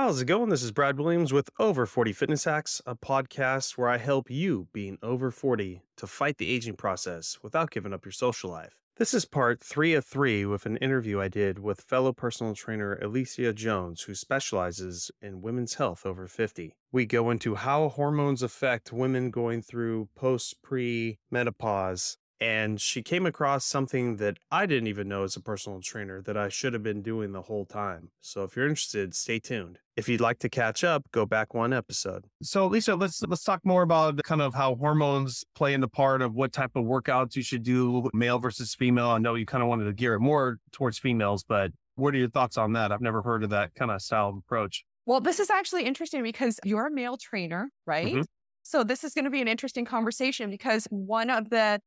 How's it going? This is Brad Williams with Over 40 Fitness Hacks, a podcast where I help you, being over 40, to fight the aging process without giving up your social life. This is part 3 of 3 with an interview I did with fellow personal trainer Alicia Jones, who specializes in women's health over 50. We go into how hormones affect women going through post-pre menopause, and she came across something that I didn't even know as a personal trainer that I should have been doing the whole time. So if you're interested, stay tuned. If you'd like to catch up, go back one episode. So, Lisa, let's talk more about kind of how hormones play into part of what type of workouts you should do, male versus female. I know you kind of wanted to gear it more towards females, but what are your thoughts on that? I've never heard of that kind of style of approach. Well, this is actually interesting because you're a male trainer, right? Mm-hmm. So this is going to be an interesting conversation because one of the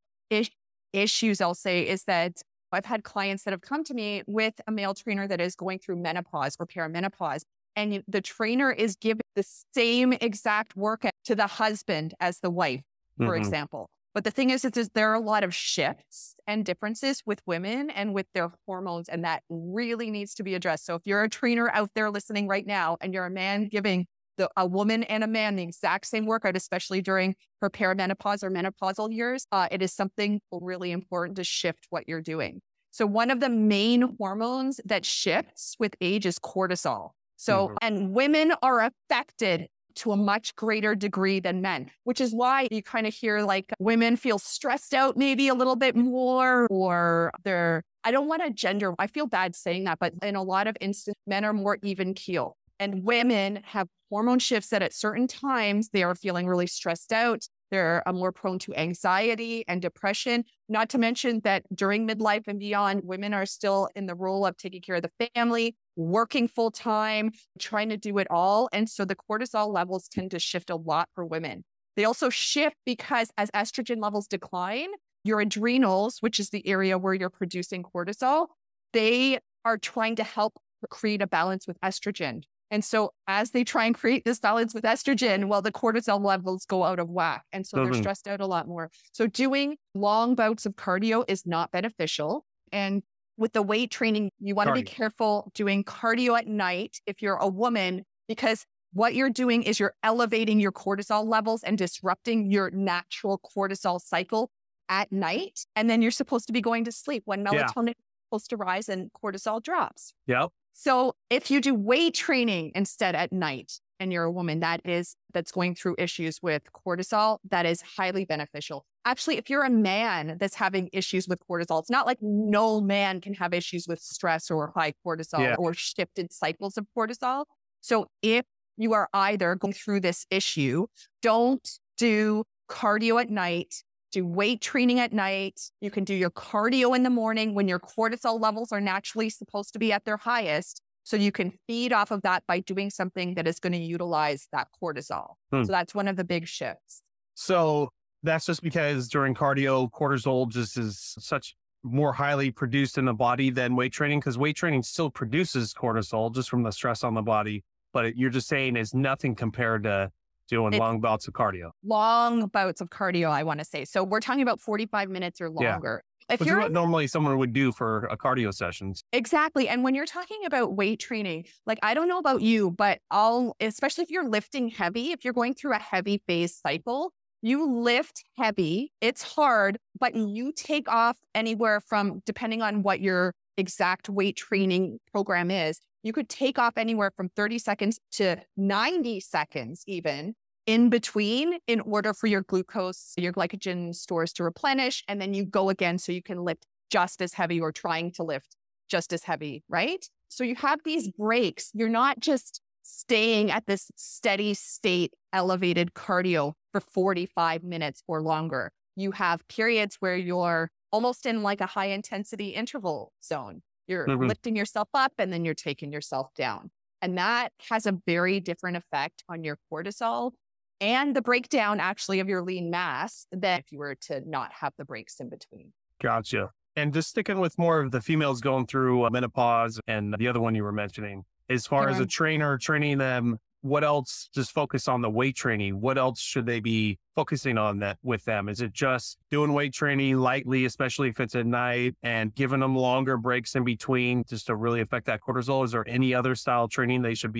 issues I'll say is that I've had clients that have come to me with a male trainer that is going through menopause or perimenopause. And the trainer is giving the same exact workout to the husband as the wife, for example. But the thing is there are a lot of shifts and differences with women and with their hormones, and that really needs to be addressed. So if you're a trainer out there listening right now and you're a man giving a woman and a man the exact same workout, especially during her perimenopause or menopausal years, it is something really important to shift what you're doing. So one of the main hormones that shifts with age is cortisol. So, and women are affected to a much greater degree than men, which is why you kind of hear like women feel stressed out maybe a little bit more, or I don't want to gender, I feel bad saying that, but in a lot of instances, men are more even keel. And women have hormone shifts that at certain times they are feeling really stressed out. They're more prone to anxiety and depression, not to mention that during midlife and beyond, women are still in the role of taking care of the family, working full time, trying to do it all. And so the cortisol levels tend to shift a lot for women. They also shift because as estrogen levels decline, your adrenals, which is the area where you're producing cortisol, they are trying to help create a balance with estrogen. And so as they try and create this balance with estrogen, well, the cortisol levels go out of whack. And so they're stressed out a lot more. So doing long bouts of cardio is not beneficial. And with the weight training, you want to be careful doing cardio at night if you're a woman, because what you're doing is you're elevating your cortisol levels and disrupting your natural cortisol cycle at night. And then you're supposed to be going to sleep when melatonin is supposed to rise and cortisol drops. Yep. So if you do weight training instead at night and you're a woman that's going through issues with cortisol, that is highly beneficial. Actually, if you're a man that's having issues with cortisol, it's not like no man can have issues with stress or high cortisol or shifted cycles of cortisol. So if you are either going through this issue, don't do cardio at night. Do weight training at night. You can do your cardio in the morning when your cortisol levels are naturally supposed to be at their highest. So you can feed off of that by doing something that is going to utilize that cortisol. So that's one of the big shifts. So that's just because during cardio, cortisol just is such more highly produced in the body than weight training, because weight training still produces cortisol just from the stress on the body. But you're just saying is nothing compared to doing long bouts of cardio. Long bouts of cardio, I want to say. So we're talking about 45 minutes or longer. Which is what normally someone would do for a cardio sessions. Exactly. And when you're talking about weight training, like, I don't know about you, but especially if you're lifting heavy, if you're going through a heavy phase cycle, you lift heavy, it's hard, but you take off anywhere from, depending on what your exact weight training program is, you could take off anywhere from 30 seconds to 90 seconds even in between in order for your glycogen stores to replenish. And then you go again so you can lift just as heavy or trying to lift just as heavy, right? So you have these breaks. You're not just staying at this steady state, elevated cardio for 45 minutes or longer. You have periods where you're almost in like a high intensity interval zone. You're lifting yourself up and then you're taking yourself down. And that has a very different effect on your cortisol and the breakdown actually of your lean mass than if you were to not have the breaks in between. Gotcha. And just sticking with more of the females going through menopause and the other one you were mentioning, as far as a trainer training them, what else, just focus on the weight training, what else should they be focusing on that with them? Is it just doing weight training lightly, especially if it's at night, and giving them longer breaks in between just to really affect that cortisol? Is there any other style of training they should be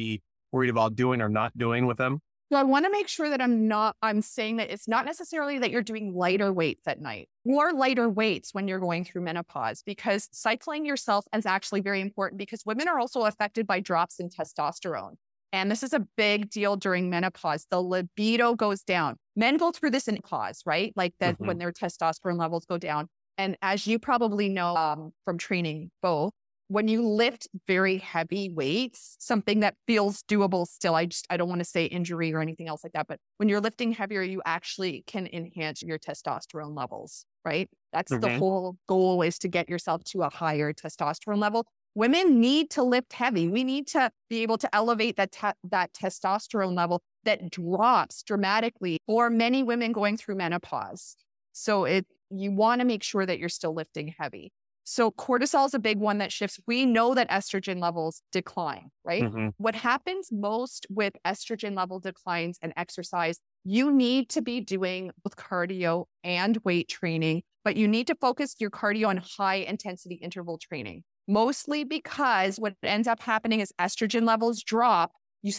worried about doing or not doing with them? So I want to make sure that I'm saying that it's not necessarily that you're doing lighter weights at night or lighter weights when you're going through menopause, because cycling yourself is actually very important, because women are also affected by drops in testosterone. And this is a big deal during menopause. The libido goes down. Men go through this in menopause, right? Like that when their testosterone levels go down. And as you probably know from training both, when you lift very heavy weights, something that feels doable still, I don't want to say injury or anything else like that, but when you're lifting heavier, you actually can enhance your testosterone levels, right? That's the whole goal, is to get yourself to a higher testosterone level. Women need to lift heavy. We need to be able to elevate that testosterone level that drops dramatically for many women going through menopause. So you want to make sure that you're still lifting heavy. So cortisol is a big one that shifts. We know that estrogen levels decline, right? What happens most with estrogen level declines and exercise, you need to be doing both cardio and weight training, but you need to focus your cardio on high intensity interval training, mostly because what ends up happening is estrogen levels drop.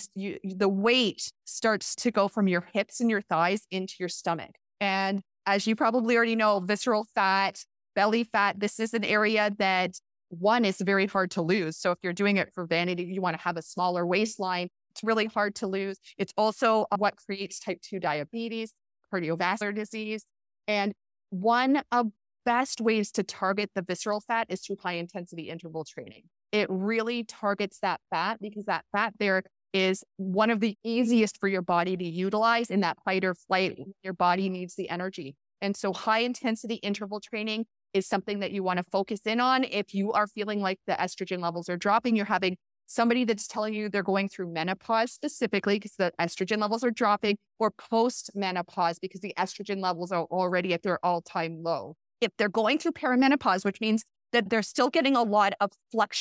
The weight starts to go from your hips and your thighs into your stomach. And as you probably already know, visceral fat, belly fat, this is an area that, one, is very hard to lose. So if you're doing it for vanity, you want to have a smaller waistline. It's really hard to lose. It's also what creates type 2 diabetes, cardiovascular disease. And one of the best ways to target the visceral fat is through high intensity interval training. It really targets that fat, because that fat there is one of the easiest for your body to utilize in that fight or flight. Your body needs the energy. And so high intensity interval training is something that you want to focus in on. If you are feeling like the estrogen levels are dropping, you're having somebody that's telling you they're going through menopause specifically because the estrogen levels are dropping, or post-menopause because the estrogen levels are already at their all-time low. If they're going through perimenopause, which means that they're still getting a lot of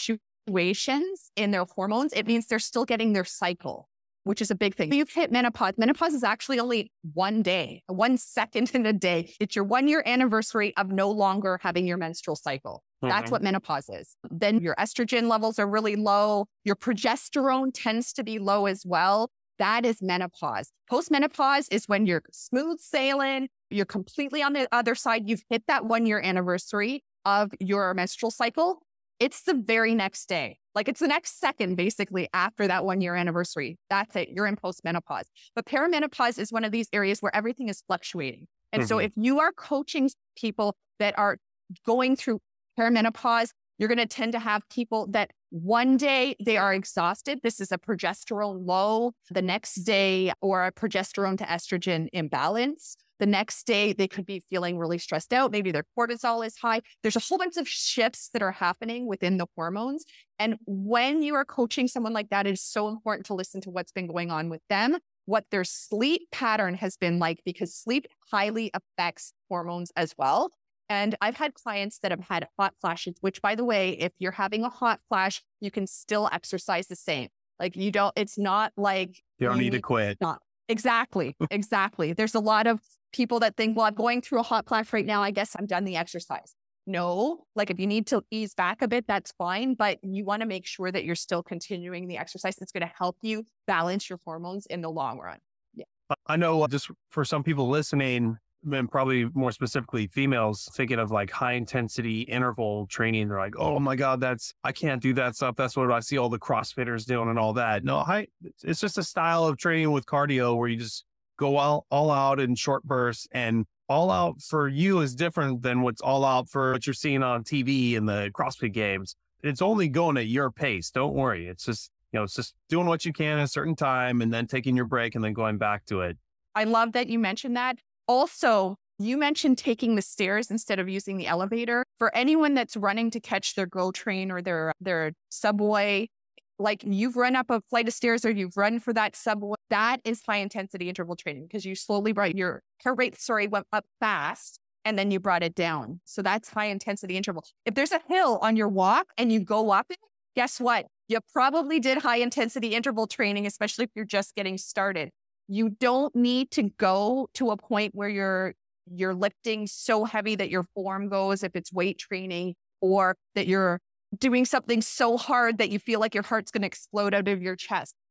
fluctuations in their hormones, it means they're still getting their cycle, which is a big thing. You've hit menopause. Menopause is actually only 1 day, 1 second in a day. It's your 1-year anniversary of no longer having your menstrual cycle. That's what menopause is. Then your estrogen levels are really low. Your progesterone tends to be low as well. That is menopause. Postmenopause is when you're smooth sailing. You're completely on the other side. You've hit that 1-year anniversary of your menstrual cycle. It's the very next day. Like it's the next second, basically, after that 1-year anniversary. That's it. You're in postmenopause. But perimenopause is one of these areas where everything is fluctuating. And so if you are coaching people that are going through perimenopause, you're going to tend to have people that one day they are exhausted. This is a progesterone low. The next day, or a progesterone to estrogen imbalance. The next day, they could be feeling really stressed out. Maybe their cortisol is high. There's a whole bunch of shifts that are happening within the hormones. And when you are coaching someone like that, it is so important to listen to what's been going on with them, what their sleep pattern has been like, because sleep highly affects hormones as well. And I've had clients that have had hot flashes, which, by the way, if you're having a hot flash, you can still exercise the same. Like it's not like you don't need to quit. Exactly. There's a lot of people that think, well, I'm going through a hot flash right now. I guess I'm done the exercise. No, like if you need to ease back a bit, that's fine. But you want to make sure that you're still continuing the exercise that's going to help you balance your hormones in the long run. Yeah. I know just for some people listening, and probably more specifically females, thinking of like high intensity interval training, they're like, oh my God, I can't do that stuff. That's what I see all the CrossFitters doing and all that. No, it's just a style of training with cardio where you just go all out in short bursts, and all out for you is different than what's all out for what you're seeing on TV in the CrossFit games. It's only going at your pace. Don't worry. It's just, it's just doing what you can at a certain time and then taking your break and then going back to it. I love that you mentioned that. Also, you mentioned taking the stairs instead of using the elevator. For anyone that's running to catch their GO train or their subway, like you've run up a flight of stairs or you've run for that subway, that is high intensity interval training, because you slowly brought your heart rate, went up fast and then you brought it down. So that's high intensity interval. If there's a hill on your walk and you go up it, guess what? You probably did high intensity interval training, especially if you're just getting started. You don't need to go to a point where you're lifting so heavy that your form goes, if it's weight training, or that you're doing something so hard that you feel like your heart's going to explode out of your chest.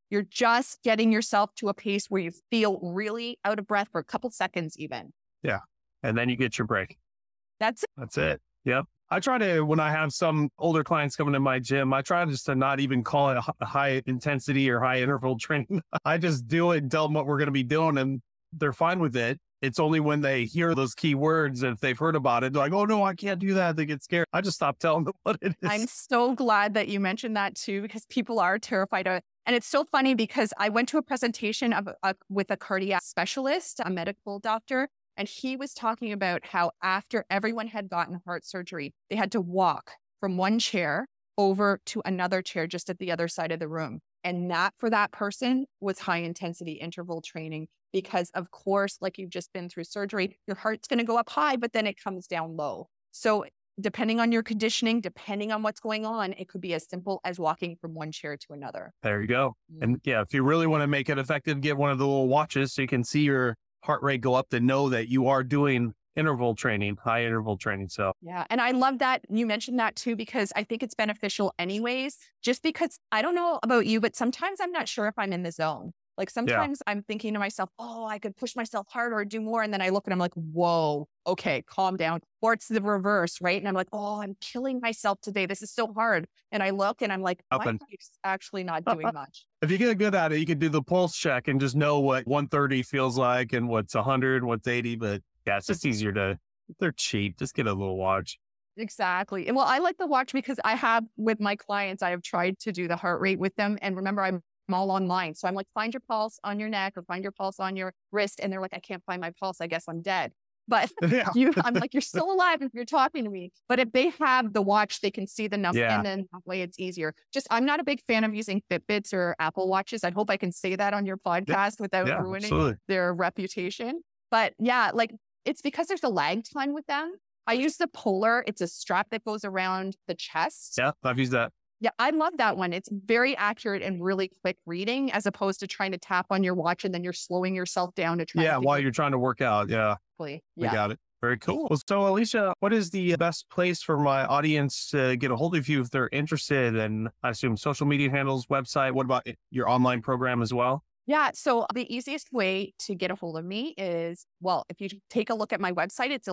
You're just getting yourself to a pace where you feel really out of breath for a couple seconds even. Yeah. And then you get your break. That's it. That's it. Yep. I try to, when I have some older clients coming to my gym, I try just to not even call it a high intensity or high interval training. I just do it and tell them what we're going to be doing, and they're fine with it. It's only when they hear those key words, and if they've heard about it, they're like, oh no, I can't do that. They get scared. I just stop telling them what it is. I'm so glad that you mentioned that too, because people are terrified of it. And it's so funny because I went to a presentation with a cardiac specialist, a medical doctor, and he was talking about how after everyone had gotten heart surgery, they had to walk from one chair over to another chair just at the other side of the room. And that for that person was high intensity interval training because, of course, like you've just been through surgery, your heart's going to go up high, but then it comes down low. So depending on your conditioning, depending on what's going on, it could be as simple as walking from one chair to another. There you go. And yeah, if you really want to make it effective, get one of the little watches so you can see your heart rate go up to know that you are doing interval training, high interval training. So yeah. And I love that you mentioned that too, because I think it's beneficial anyways, just because I don't know about you, but sometimes I'm not sure if I'm in the zone. Like sometimes I'm thinking to myself, oh, I could push myself harder or do more. And then I look and I'm like, whoa, okay, calm down. Or it's the reverse, right? And I'm like, oh, I'm killing myself today. This is so hard. And I look and I'm like, my life's actually not doing much. If you get good at it, you could do the pulse check and just know what 130 feels like and what's 100, what's 80. But yeah, it's just easier to, they're cheap. Just get a little watch. Exactly. And well, I like the watch because I have with my clients, I have tried to do the heart rate with them. And remember, I'm all online. So I'm like, find your pulse on your neck or find your pulse on your wrist. And they're like, I can't find my pulse. I guess I'm dead. But I'm like, you're still alive if you're talking to me. But if they have the watch, they can see the number and then that way it's easier. Just, I'm not a big fan of using Fitbits or Apple Watches. I hope I can say that on your podcast without ruining their reputation. But yeah, like it's because there's a lag time with them. I use the Polar. It's a strap that goes around the chest. Yeah, I've used that. Yeah, I love that one. It's very accurate and really quick reading as opposed to trying to tap on your watch and then you're slowing yourself down to try to while you're trying to work out. Yeah. We got it. Very cool. So Alicia, what is the best place for my audience to get a hold of you if they're interested? And I assume social media handles, website. What about your online program as well? Yeah. So the easiest way to get a hold of me is, well, if you take a look at my website, it's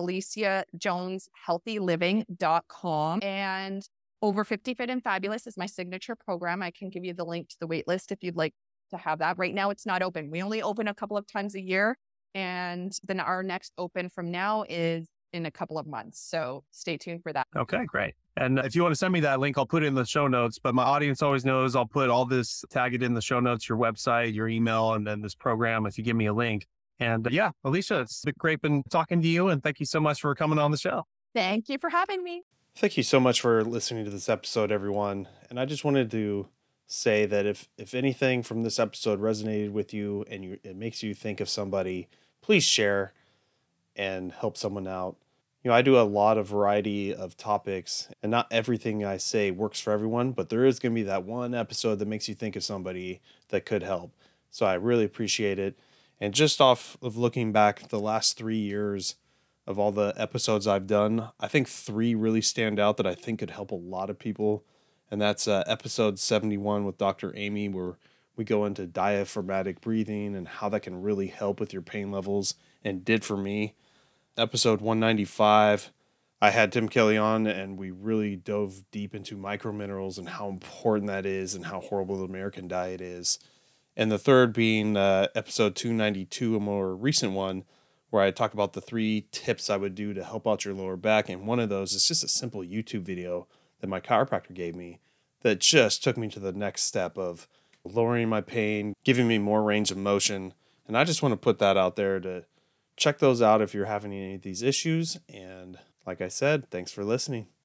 AliciaJonesHealthyLiving.com. And Over 50 Fit and Fabulous is my signature program. I can give you the link to the wait list if you'd like to have that. Right now, it's not open. We only open a couple of times a year. And then our next open from now is in a couple of months. So stay tuned for that. Okay, great. And if you want to send me that link, I'll put it in the show notes. But my audience always knows I'll put all this, tag it in the show notes, your website, your email, and then this program if you give me a link. And yeah, Alicia, it's been great been talking to you. And thank you so much for coming on the show. Thank you for having me. Thank you so much for listening to this episode, everyone. And I just wanted to say that if anything from this episode resonated with you and it makes you think of somebody, please share and help someone out. You know, I do a lot of variety of topics, and not everything I say works for everyone, but there is going to be that one episode that makes you think of somebody that could help. So I really appreciate it. And just off of looking back the last 3 years of all the episodes I've done, I think 3 really stand out that I think could help a lot of people. And that's episode 71 with Dr. Amy, where we go into diaphragmatic breathing and how that can really help with your pain levels, and did for me. Episode 195, I had Tim Kelly on, and we really dove deep into microminerals and how important that is and how horrible the American diet is. And the third being episode 292, a more recent one, where I talk about the 3 tips I would do to help out your lower back. And one of those is just a simple YouTube video that my chiropractor gave me that just took me to the next step of lowering my pain, giving me more range of motion. And I just want to put that out there to check those out if you're having any of these issues. And like I said, thanks for listening.